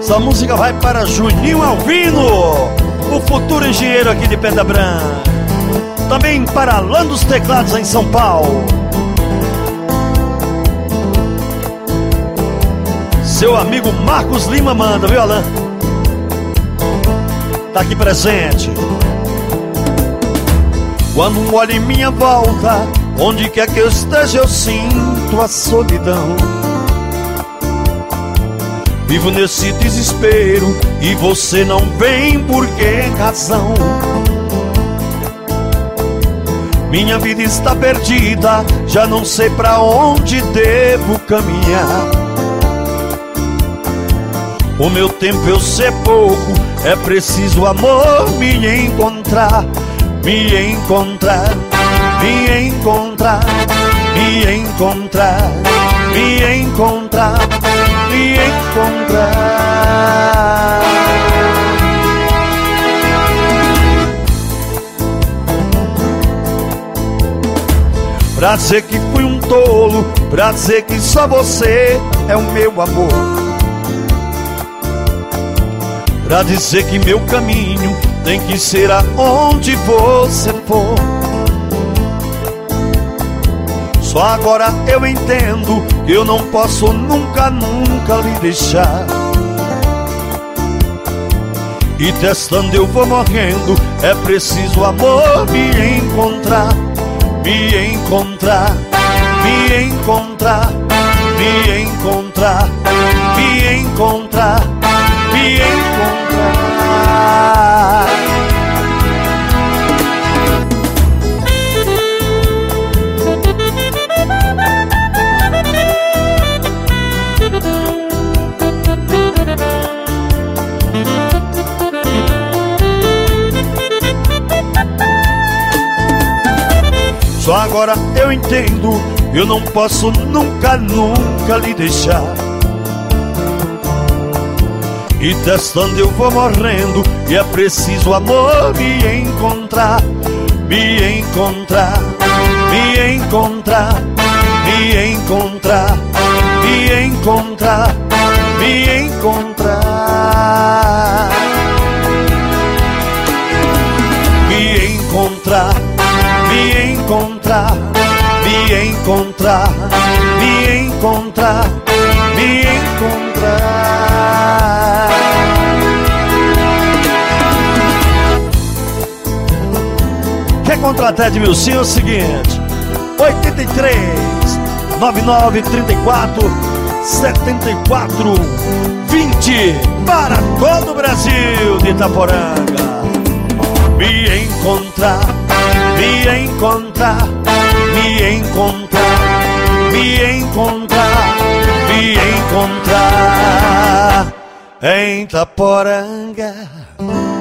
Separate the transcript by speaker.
Speaker 1: Essa música vai para Juninho Alvino, o futuro engenheiro aqui de Pedra Branca. Também para Alan dos Teclados em São Paulo. Seu amigo Marcos Lima manda, viu, Alan? Tá aqui presente. Quando olho em minha volta, onde quer que eu esteja eu sinto a solidão. Vivo nesse desespero e você não vem por que razão? Minha vida está perdida, já não sei pra onde devo caminhar. O meu tempo eu sei pouco, é preciso amor me encontrar. Me encontrar, me encontrar, me encontrar, me encontrar, me encontrar. Pra dizer que fui um tolo, pra dizer que só você é o meu amor. Pra dizer que meu caminho tem que ser aonde você for. Só agora eu entendo que eu não posso nunca, nunca lhe deixar. E testando eu vou morrendo, é preciso amor me encontrar. Me encontrar, me encontrar, me encontrar, me encontrar, me encontrar. Só agora eu entendo, eu não posso nunca, nunca lhe deixar. E testando eu vou morrendo, e é preciso amor me encontrar. Me encontrar, me encontrar, me encontrar, me encontrar, me encontrar. Me encontrar, me encontrar, me encontrar, me encontrar, me encontrar. Quer contratar Edmilson? É o seguinte: 83 99 34 74 20 para todo o Brasil de Itaporanga. Me encontrar, me encontrar, me encontrar, me encontrar, me encontrar em Itaporanga.